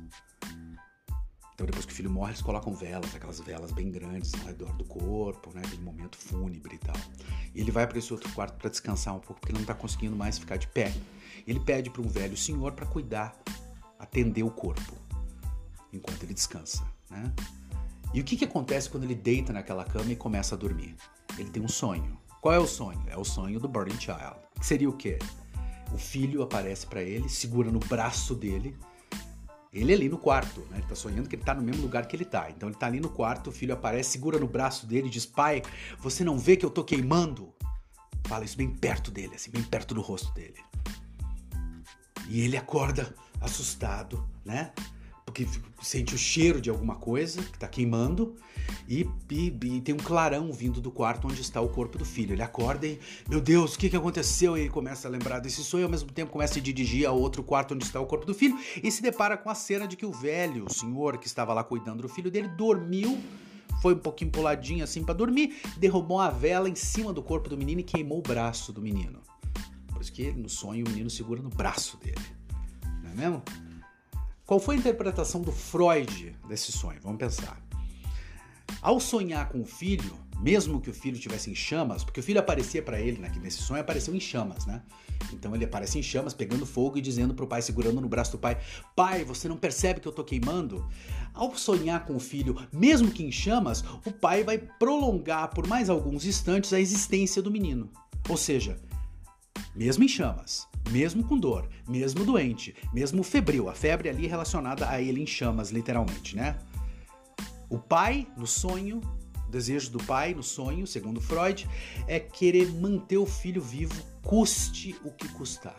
S1: Então depois que o filho morre, eles colocam velas, aquelas velas bem grandes ao redor do corpo, né, aquele momento fúnebre e tal. E ele vai para esse outro quarto para descansar um pouco, porque ele não está conseguindo mais ficar de pé. E ele pede para um velho senhor para cuidar, atender o corpo, enquanto ele descansa, né? E o que, que acontece quando ele deita naquela cama e começa a dormir? Ele tem um sonho. Qual é o sonho? É o sonho do Burning Child. Que seria o quê? O filho aparece para ele, segura no braço dele. Ele ali no quarto, né? Ele tá sonhando que ele tá no mesmo lugar que ele tá. Então ele tá ali no quarto, o filho aparece, segura no braço dele e diz: pai, você não vê que eu tô queimando? Fala isso bem perto dele, assim, bem perto do rosto dele. E ele acorda assustado, né? Porque sente o cheiro de alguma coisa que tá queimando e, e, e tem um clarão vindo do quarto onde está o corpo do filho. Ele acorda e, meu Deus, o que, que aconteceu? E ele começa a lembrar desse sonho e ao mesmo tempo começa a dirigir ao outro quarto onde está o corpo do filho e se depara com a cena de que o velho, o senhor que estava lá cuidando do filho dele, dormiu, foi um pouquinho puladinho assim para dormir, derrubou uma vela em cima do corpo do menino e queimou o braço do menino. Por isso que no sonho o menino segura no braço dele, não é mesmo? Qual foi a interpretação do Freud desse sonho? Vamos pensar. Ao sonhar com o filho, mesmo que o filho estivesse em chamas, porque o filho aparecia para ele, né, nesse sonho apareceu em chamas, né? Então ele aparece em chamas, pegando fogo e dizendo pro pai, segurando no braço do pai, pai, você não percebe que eu tô queimando? Ao sonhar com o filho, mesmo que em chamas, o pai vai prolongar por mais alguns instantes a existência do menino. Ou seja, mesmo em chamas, mesmo com dor, mesmo doente, mesmo febril, a febre ali relacionada a ele em chamas, literalmente, né? O pai, no sonho, o desejo do pai, no sonho, segundo Freud, é querer manter o filho vivo, custe o que custar.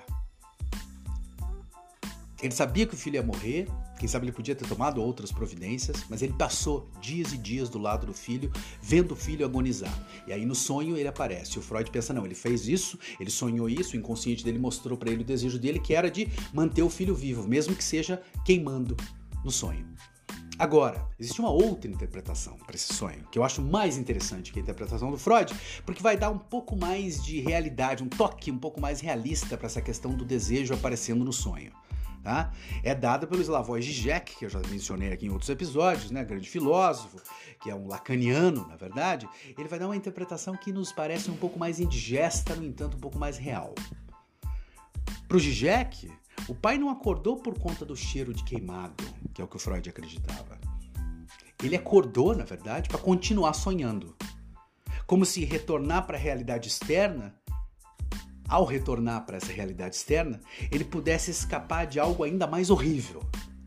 S1: Ele sabia que o filho ia morrer, quem sabe ele podia ter tomado outras providências, mas ele passou dias e dias do lado do filho, vendo o filho agonizar. E aí no sonho ele aparece. O Freud pensa, não, ele fez isso, ele sonhou isso, o inconsciente dele mostrou para ele o desejo dele, que era de manter o filho vivo, mesmo que seja queimando no sonho. Agora, existe uma outra interpretação para esse sonho, que eu acho mais interessante que a interpretação do Freud, porque vai dar um pouco mais de realidade, um toque um pouco mais realista para essa questão do desejo aparecendo no sonho. Tá? É dada pelo Slavoj Žižek, que eu já mencionei aqui em outros episódios, né? Grande filósofo, que é um lacaniano, na verdade. Ele vai dar uma interpretação que nos parece um pouco mais indigesta, no entanto, um pouco mais real. Para o Žižek, o pai não acordou por conta do cheiro de queimado, que é o que o Freud acreditava. Ele acordou, na verdade, para continuar sonhando. Como se retornar para a realidade externa, ao retornar para essa realidade externa, ele pudesse escapar de algo ainda mais horrível.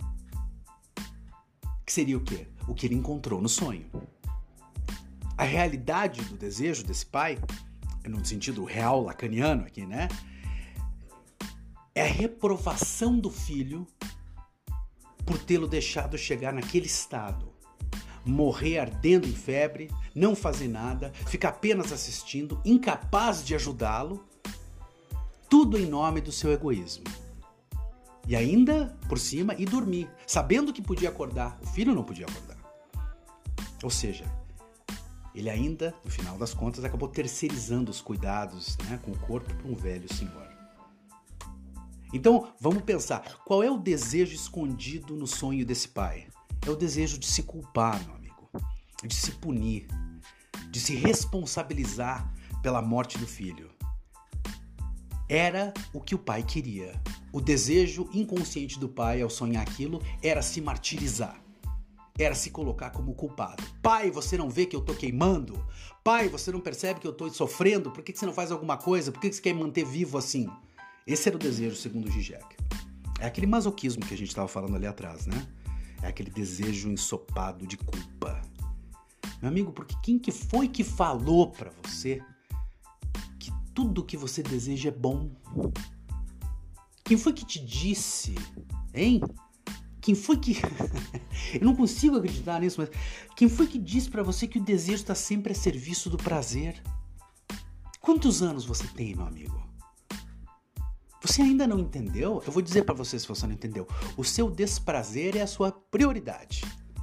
S1: Que seria o quê? O que ele encontrou no sonho. A realidade do desejo desse pai, no sentido real lacaniano aqui, né? É a reprovação do filho por tê-lo deixado chegar naquele estado. Morrer ardendo em febre, não fazer nada, ficar apenas assistindo, incapaz de ajudá-lo, tudo em nome do seu egoísmo. E ainda, por cima, ir dormir, sabendo que podia acordar. O filho não podia acordar. Ou seja, ele ainda, no final das contas, acabou terceirizando os cuidados, né, com o corpo para um velho senhor. Então, vamos pensar, qual é o desejo escondido no sonho desse pai? É o desejo de se culpar, meu amigo, de se punir, de se responsabilizar pela morte do filho. Era o que o pai queria. O desejo inconsciente do pai ao sonhar aquilo era se martirizar. Era se colocar como culpado. Pai, você não vê que eu tô queimando? Pai, você não percebe que eu tô sofrendo? Por que você não faz alguma coisa? Por que você quer me manter vivo assim? Esse era o desejo segundo o Žižek. É aquele masoquismo que a gente estava falando ali atrás, né? É aquele desejo ensopado de culpa. Meu amigo, porque quem que foi que falou pra você tudo que você deseja é bom? Quem foi que te disse, hein? Quem foi que... Eu não consigo acreditar nisso, mas... Quem foi que disse pra você que o desejo está sempre a serviço do prazer? Quantos anos você tem, meu amigo? Você ainda não entendeu? Eu vou dizer pra você se você não entendeu. O seu desprazer é a sua prioridade.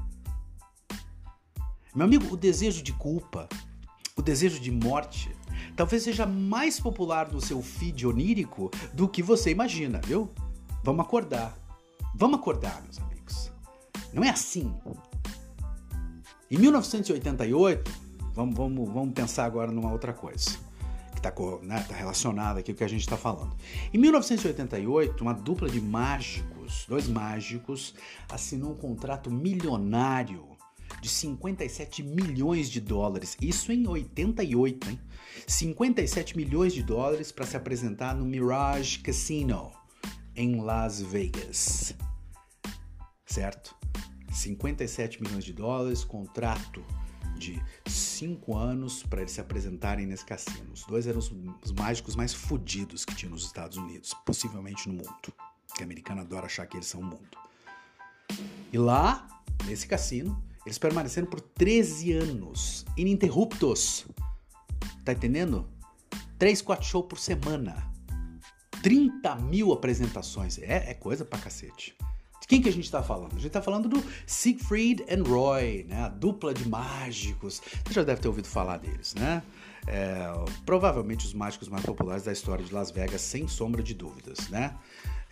S1: Meu amigo, o desejo de culpa, o desejo de morte, talvez seja mais popular no seu feed onírico do que você imagina, viu? Vamos acordar. Vamos acordar, meus amigos. Não é assim. Em mil novecentos e oitenta e oito, vamos, vamos, vamos pensar agora numa outra coisa, que está, né, tá relacionada aqui com o que a gente está falando. Em mil novecentos e oitenta e oito, uma dupla de mágicos, dois mágicos, assinou um contrato milionário de cinquenta e sete milhões de dólares. Isso em oitenta e oito, hein? cinquenta e sete milhões de dólares para se apresentar no Mirage Casino, em Las Vegas. Certo? cinquenta e sete milhões de dólares, contrato de cinco anos para eles se apresentarem nesse cassino. Os dois eram os, os mágicos mais fodidos que tinha nos Estados Unidos, possivelmente no mundo. Que o americano adora achar que eles são o mundo. E lá, nesse cassino, eles permaneceram por treze anos, ininterruptos. Tá entendendo? três, quatro shows por semana. trinta mil apresentações. É, é coisa pra cacete. De quem que a gente tá falando? A gente tá falando do Siegfried and Roy, né? A dupla de mágicos. Você já deve ter ouvido falar deles, né? É, provavelmente os mágicos mais populares da história de Las Vegas, sem sombra de dúvidas, né?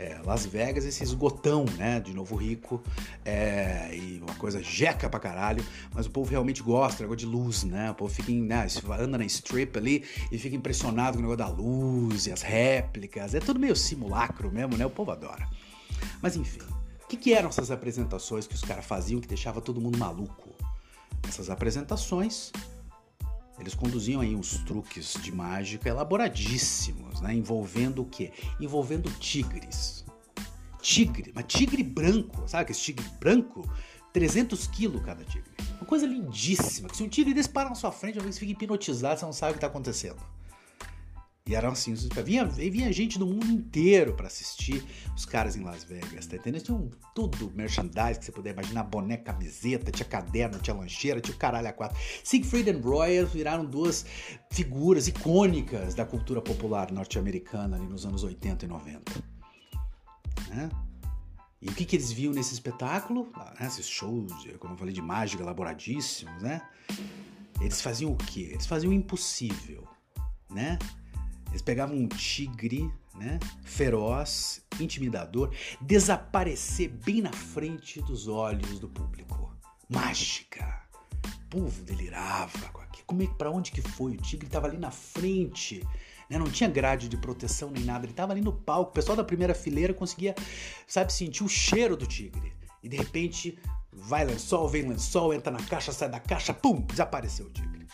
S1: É, Las Vegas, esse esgotão, né, de Novo Rico, é, e uma coisa jeca pra caralho, mas o povo realmente gosta, negócio de luz, né, o povo fica em, né, anda na strip ali e fica impressionado com o negócio da luz e as réplicas, é tudo meio simulacro mesmo, né, o povo adora. Mas enfim, o que, que eram essas apresentações que os caras faziam que deixava todo mundo maluco? Essas apresentações, eles conduziam aí uns truques de mágica elaboradíssimos, né? Envolvendo o quê? Envolvendo tigres. Tigre, mas tigre branco, sabe aquele tigre branco? trezentos quilos cada tigre. Uma coisa lindíssima, que se um tigre desse parar na sua frente, você fica hipnotizado, você não sabe o que está acontecendo. E eram assim, vinha, vinha gente do mundo inteiro pra assistir os caras em Las Vegas, tá entendendo? Tinha um, tudo, merchandise que você puder imaginar, boné, camiseta, tinha caderno, tinha lancheira, tinha o caralho a quatro. Siegfried and Roy viraram duas figuras icônicas da cultura popular norte-americana ali nos anos oitenta e noventa. Né? E o que, que eles viam nesse espetáculo? Ah, né? Esses shows, como eu falei, de mágica elaboradíssimos, né? Eles faziam o quê? Eles faziam o impossível, né? Eles pegavam um tigre, né, feroz, intimidador, desaparecer bem na frente dos olhos do público. Mágica. O povo delirava com aquilo. Como é, pra onde que foi? O tigre estava ali na frente, né? Não tinha grade de proteção nem nada. Ele estava ali no palco. O pessoal da primeira fileira conseguia, sabe, sentir o cheiro do tigre. E de repente, vai lençol, vem lençol, entra na caixa, sai da caixa, pum, desapareceu o tigre.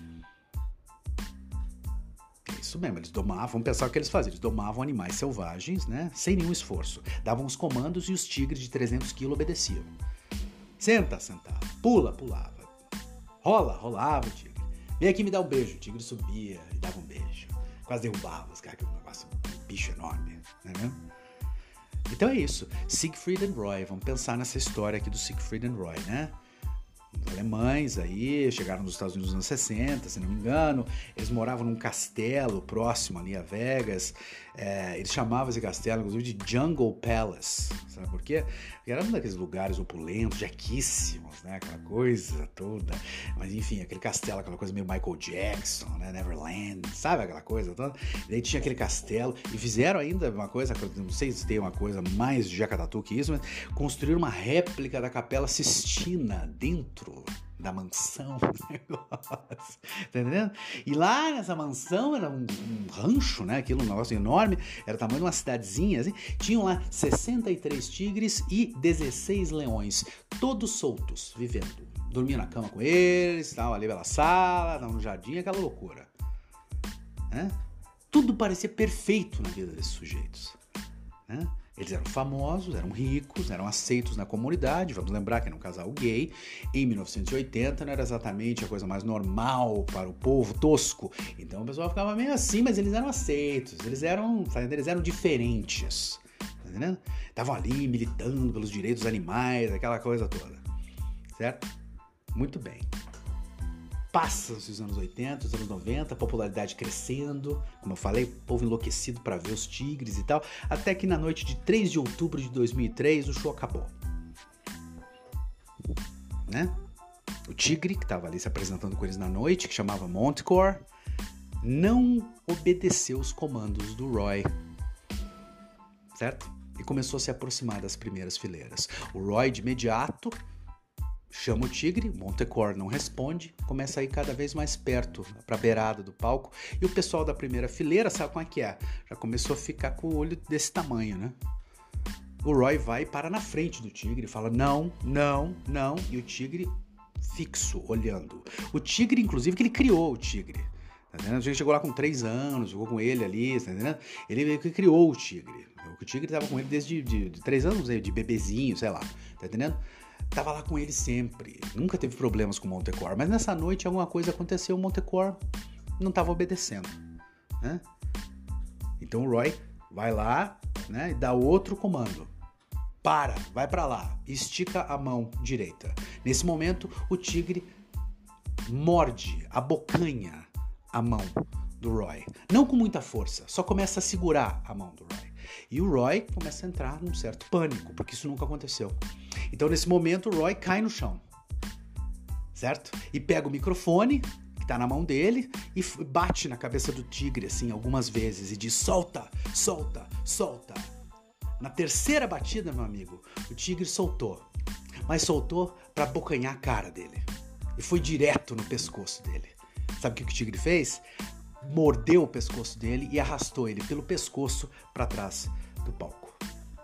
S1: Isso mesmo, eles domavam, vamos pensar o que eles faziam, eles domavam animais selvagens, né, sem nenhum esforço, davam os comandos e os tigres de trezentos quilos obedeciam. Senta, sentava, pula, pulava, rola, rolava o tigre, vem aqui me dá um beijo, o tigre subia e dava um beijo, quase derrubava os caras, aquele negócio, um bicho enorme, né? Então é isso, Siegfried and Roy, vamos pensar nessa história aqui do Siegfried and Roy, né? Os alemães aí chegaram nos Estados Unidos nos anos sessenta, se não me engano, eles moravam num castelo próximo ali a Vegas, é, eles chamavam esse castelo inclusive de Jungle Palace, sabe por quê? Porque era um daqueles lugares opulentos, jaquíssimos, né, aquela coisa toda, mas enfim, aquele castelo, aquela coisa meio Michael Jackson, né, Neverland, sabe aquela coisa toda, e aí tinha aquele castelo, e fizeram ainda uma coisa, não sei se tem uma coisa mais de Jacatatu que isso, mas construíram uma réplica da Capela Sistina dentro da mansão, negócio, tá entendendo? E lá nessa mansão era um, um rancho, né? Aquilo, um negócio enorme, era o tamanho de uma cidadezinha, assim. Tinham lá sessenta e três tigres e dezesseis leões, todos soltos, vivendo. Dormia na cama com eles, estavam ali pela sala, estavam no jardim, aquela loucura. Né? Tudo parecia perfeito na vida desses sujeitos. Né? Eles eram famosos, eram ricos, eram aceitos na comunidade. Vamos lembrar que era um casal gay. Em mil novecentos e oitenta não era exatamente a coisa mais normal para o povo tosco. Então o pessoal ficava meio assim, mas eles eram aceitos. Eles eram, eles eram diferentes. Tá entendendo? Estavam ali militando pelos direitos dos animais, aquela coisa toda. Certo? Muito bem. Passa-se os anos oitenta, os anos noventa, a popularidade crescendo, como eu falei, o povo enlouquecido para ver os tigres e tal, até que na noite de três de outubro de dois mil e três o show acabou. Né? O tigre, que estava ali se apresentando com eles na noite, que chamava Montecore, não obedeceu os comandos do Roy, certo? E começou a se aproximar das primeiras fileiras. O Roy, de imediato, chama o tigre, Montecore não responde, começa a ir cada vez mais perto, para a beirada do palco, e o pessoal da primeira fileira, sabe como é que é? Já começou a ficar com o olho desse tamanho, né? O Roy vai e para na frente do tigre, fala não, não, não, e o tigre fixo, olhando. O tigre, inclusive, que ele criou o tigre, tá entendendo? O tigre chegou lá com três anos, jogou com ele ali, tá entendendo? Ele meio que criou o tigre. O tigre estava com ele desde de, de três anos, de bebezinho, sei lá, tá entendendo? Tava lá com ele sempre, nunca teve problemas com o Montecore, mas nessa noite alguma coisa aconteceu, o Montecore não estava obedecendo, né? Então o Roy vai lá, né, e dá outro comando. Para, vai para lá, estica a mão direita. Nesse momento, o tigre morde, abocanha a mão do Roy. Não com muita força, só começa a segurar a mão do Roy. E o Roy começa a entrar num certo pânico, porque isso nunca aconteceu. Então, nesse momento, o Roy cai no chão, certo? E pega o microfone, que tá na mão dele, e bate na cabeça do tigre, assim, algumas vezes, e diz, solta, solta, solta. Na terceira batida, meu amigo, o tigre soltou. Mas soltou pra abocanhar a cara dele. E foi direto no pescoço dele. Sabe o que o tigre fez? Mordeu o pescoço dele e arrastou ele pelo pescoço pra trás do palco.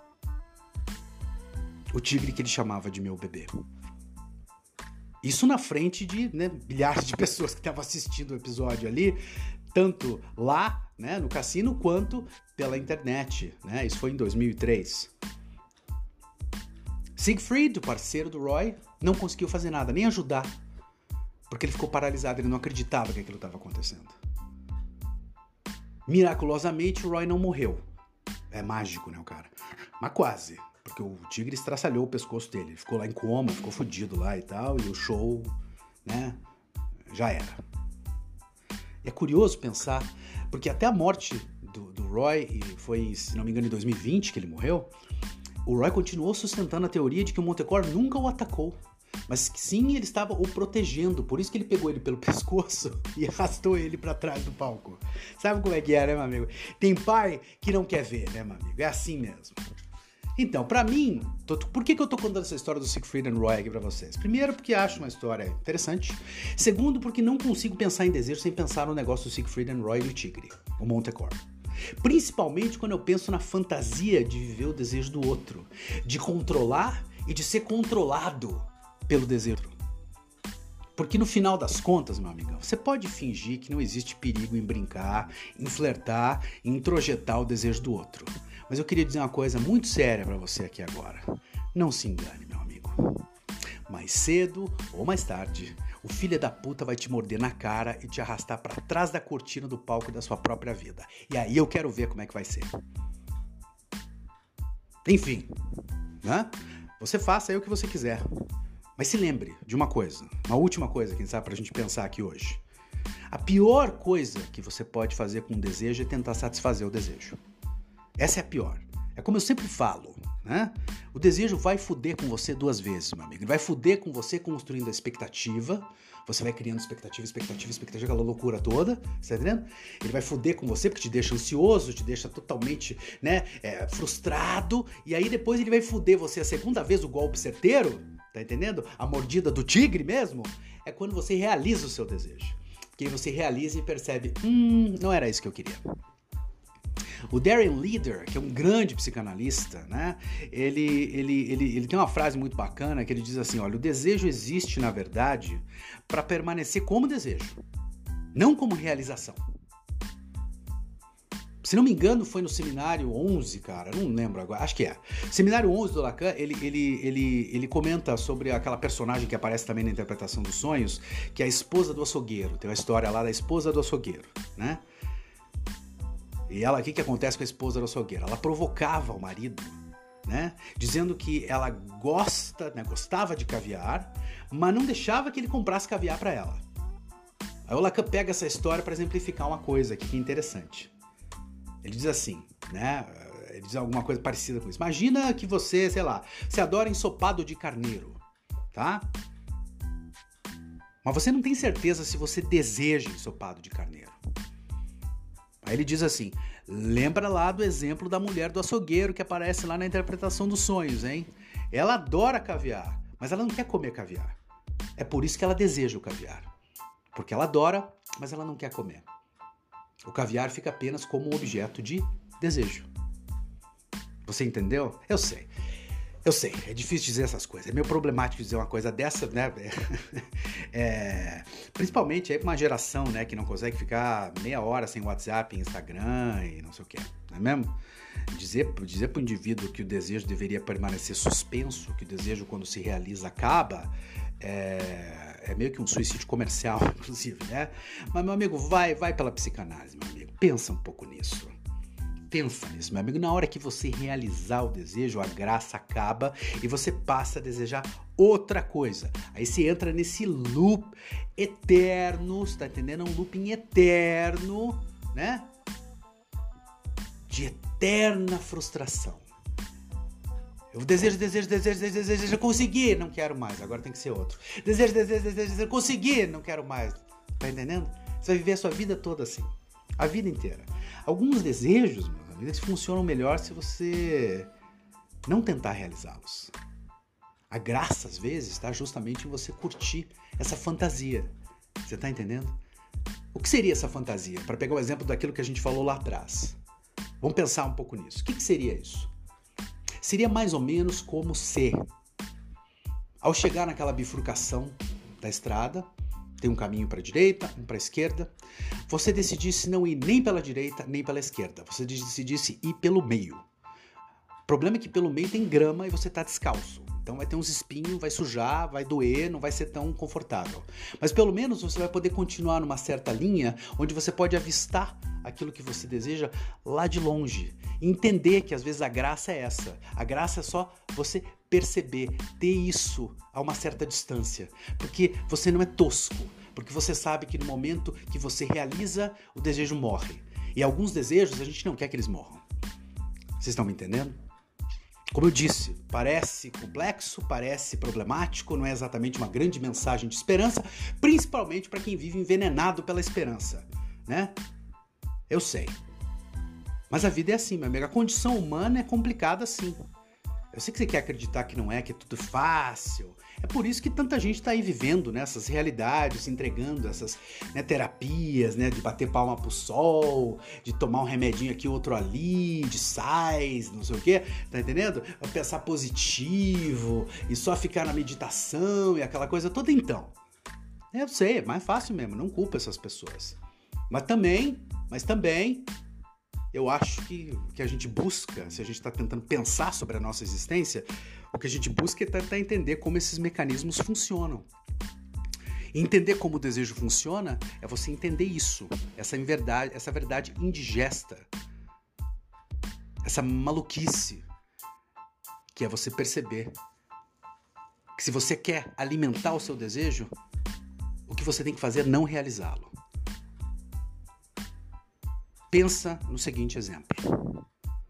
S1: O tigre que ele chamava de meu bebê. Isso na frente de, né, milhares de pessoas que estavam assistindo o episódio ali, tanto lá, né, no cassino, quanto pela internet, né? Isso foi em dois mil e três. Siegfried, o parceiro do Roy, não conseguiu fazer nada, nem ajudar, porque ele ficou paralisado, ele não acreditava que aquilo estava acontecendo. Miraculosamente, o Roy não morreu. É mágico, né, o cara? Mas quase. Porque o tigre estraçalhou o pescoço dele. Ele ficou lá em coma, ficou fodido lá e tal. E o show, né, já era. E é curioso pensar, porque até a morte do, do Roy, e foi, se não me engano, em dois mil e vinte que ele morreu, o Roy continuou sustentando a teoria de que o Manticore nunca o atacou. Mas que sim, ele estava o protegendo. Por isso que ele pegou ele pelo pescoço e arrastou ele para trás do palco. Sabe como é que é, né, meu amigo? Tem pai que não quer ver, né, meu amigo? É assim mesmo. Então, pra mim, tô, por que, que eu tô contando essa história do Siegfried and Roy aqui pra vocês? Primeiro, porque acho uma história interessante. Segundo, porque não consigo pensar em desejo sem pensar no negócio do Siegfried and Roy e do tigre, o Manticore. Principalmente quando eu penso na fantasia de viver o desejo do outro, de controlar e de ser controlado pelo desejo. Porque no final das contas, meu amigão, você pode fingir que não existe perigo em brincar, em flertar, em introjetar o desejo do outro. Mas eu queria dizer uma coisa muito séria pra você aqui agora. Não se engane, meu amigo. Mais cedo ou mais tarde, o filho da puta vai te morder na cara e te arrastar pra trás da cortina do palco da sua própria vida. E aí eu quero ver como é que vai ser. Enfim, né? Você faça aí o que você quiser. Mas se lembre de uma coisa, uma última coisa, quem sabe, pra gente pensar aqui hoje. A pior coisa que você pode fazer com um desejo é tentar satisfazer o desejo. Essa é a pior. É como eu sempre falo, né? O desejo vai fuder com você duas vezes, meu amigo. Ele vai fuder com você construindo a expectativa. Você vai criando expectativa, expectativa, expectativa, aquela loucura toda, você tá entendendo? Ele vai fuder com você porque te deixa ansioso, te deixa totalmente, né, é, frustrado. E aí depois ele vai fuder você a segunda vez, o golpe certeiro, tá entendendo? A mordida do tigre mesmo, é quando você realiza o seu desejo. Porque aí você realiza e percebe, hum, não era isso que eu queria. O Darren Leder, que é um grande psicanalista, né? Ele, ele, ele, ele tem uma frase muito bacana que ele diz assim, olha, o desejo existe, na verdade, para permanecer como desejo, não como realização. Se não me engano, foi no Seminário onze, cara, não lembro agora, acho que é. Seminário onze do Lacan, ele, ele, ele, ele comenta sobre aquela personagem que aparece também na interpretação dos sonhos, que é a esposa do açougueiro. Tem uma história lá da esposa do açougueiro, né? E ela, o que, que acontece com a esposa do açougueiro? Ela provocava o marido, né? Dizendo que ela gosta, né, gostava de caviar, mas não deixava que ele comprasse caviar para ela. Aí o Lacan pega essa história para exemplificar uma coisa aqui que é interessante. Ele diz assim, né? Ele diz alguma coisa parecida com isso. Imagina que você, sei lá, você adora ensopado de carneiro, tá? Mas você não tem certeza se você deseja ensopado de carneiro. Aí ele diz assim, lembra lá do exemplo da mulher do açougueiro que aparece lá na interpretação dos sonhos, hein? Ela adora caviar, mas ela não quer comer caviar. É por isso que ela deseja o caviar. Porque ela adora, mas ela não quer comer. O caviar fica apenas como um objeto de desejo. Você entendeu? Eu sei. Eu sei, é difícil dizer essas coisas. É meio problemático dizer uma coisa dessa, né? É, principalmente aí pra uma geração, né, que não consegue ficar meia hora sem WhatsApp, Instagram e não sei o que, não é mesmo? Dizer, dizer pro indivíduo que o desejo deveria permanecer suspenso, que o desejo quando se realiza acaba, é, é meio que um suicídio comercial, inclusive, né? Mas, meu amigo, vai, vai pela psicanálise, meu amigo. Pensa um pouco nisso. Pensa nisso, meu amigo. Na hora que você realizar o desejo, a graça acaba e você passa a desejar outra coisa. Aí você entra nesse loop eterno, você tá entendendo? É um looping eterno, né? De eterna frustração. Eu desejo, desejo, desejo, desejo, desejo, consegui, não quero mais, agora tem que ser outro. Desejo, desejo, desejo, desejo, consegui, não quero mais. Tá entendendo? Você vai viver a sua vida toda assim. A vida inteira. Alguns desejos, meus amigos, funcionam melhor se você não tentar realizá-los. A graça, às vezes, está justamente em você curtir essa fantasia. Você está entendendo? O que seria essa fantasia? Para pegar o exemplo daquilo que a gente falou lá atrás. Vamos pensar um pouco nisso. O que, que seria isso? Seria mais ou menos como se, ao chegar naquela bifurcação da estrada, tem um caminho para a direita, um para a esquerda, você decidisse não ir nem pela direita, nem pela esquerda. Você decidisse ir pelo meio. O problema é que pelo meio tem grama e você está descalço. Então vai ter uns espinhos, vai sujar, vai doer, não vai ser tão confortável. Mas pelo menos você vai poder continuar numa certa linha onde você pode avistar aquilo que você deseja lá de longe. E entender que às vezes a graça é essa. A graça é só você perceber, ter isso a uma certa distância. Porque você não é tosco. Porque você sabe que no momento que você realiza, o desejo morre. E alguns desejos a gente não quer que eles morram. Vocês estão me entendendo? Como eu disse, parece complexo, parece problemático, não é exatamente uma grande mensagem de esperança, principalmente para quem vive envenenado pela esperança, né? Eu sei. Mas a vida é assim, meu amigo. A condição humana é complicada assim. Eu sei que você quer acreditar que não é, que é tudo fácil. É por isso que tanta gente está aí vivendo, né, essas realidades, entregando essas, né, terapias, né, de bater palma pro sol, de tomar um remedinho aqui, outro ali, de sais, não sei o quê, tá entendendo? Pensar positivo e só ficar na meditação e aquela coisa toda. Então, eu sei, é mais fácil mesmo, não culpa essas pessoas. Mas também, mas também... Eu acho que o que a gente busca, se a gente está tentando pensar sobre a nossa existência, o que a gente busca é tentar entender como esses mecanismos funcionam. E entender como o desejo funciona é você entender isso, essa verdade, essa verdade indigesta, essa maluquice, que é você perceber que se você quer alimentar o seu desejo, o que você tem que fazer é não realizá-lo. Pensa no seguinte exemplo.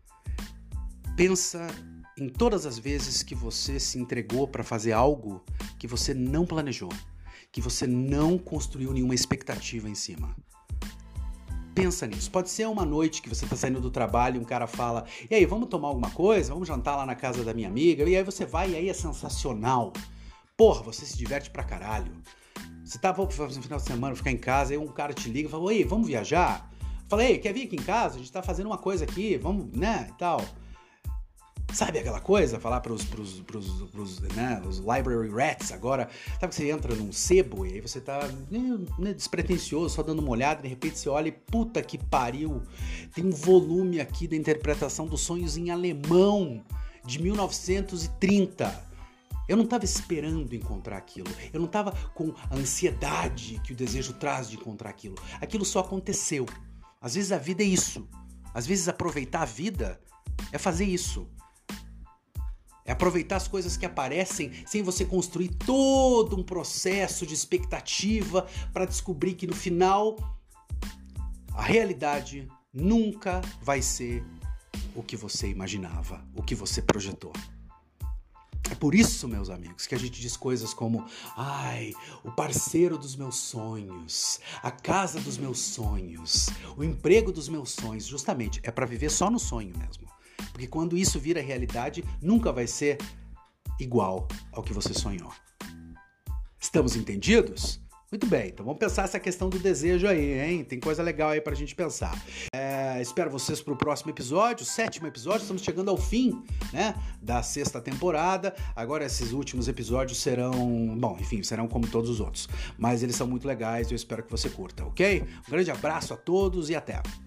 S1: Pensa em todas as vezes que você se entregou para fazer algo que você não planejou, que você não construiu nenhuma expectativa em cima. Pensa nisso. Pode ser uma noite que você está saindo do trabalho e um cara fala: e aí, vamos tomar alguma coisa? Vamos jantar lá na casa da minha amiga? E aí você vai e aí é sensacional. Porra, você se diverte pra caralho. Você tá, vou fazer um final de semana, ficar em casa, aí um cara te liga e fala: ei, vamos viajar? Falei, quer vir aqui em casa? A gente tá fazendo uma coisa aqui, vamos, né, e tal. Sabe aquela coisa? Falar pros, pros, pros, pros né, os library rats agora. Sabe que você entra num sebo e aí você tá né, despretensioso, só dando uma olhada, de repente você olha e puta que pariu. Tem um volume aqui da interpretação dos sonhos em alemão de mil novecentos e trinta. Eu não estava esperando encontrar aquilo. Eu não estava com a ansiedade que o desejo traz de encontrar aquilo. Aquilo só aconteceu. Às vezes a vida é isso. Às vezes aproveitar a vida é fazer isso. É aproveitar as coisas que aparecem sem você construir todo um processo de expectativa para descobrir que no final a realidade nunca vai ser o que você imaginava, o que você projetou. É por isso, meus amigos, que a gente diz coisas como: ai, o parceiro dos meus sonhos, a casa dos meus sonhos, o emprego dos meus sonhos. Justamente, é para viver só no sonho mesmo. Porque quando isso vira realidade, nunca vai ser igual ao que você sonhou. Estamos entendidos? Muito bem, então vamos pensar essa questão do desejo aí, hein? Tem coisa legal aí pra gente pensar. É, espero vocês pro próximo episódio, sétimo episódio. Estamos chegando ao fim, né, da sexta temporada. Agora esses últimos episódios serão, bom, enfim, serão como todos os outros. Mas eles são muito legais e eu espero que você curta, ok? Um grande abraço a todos e até!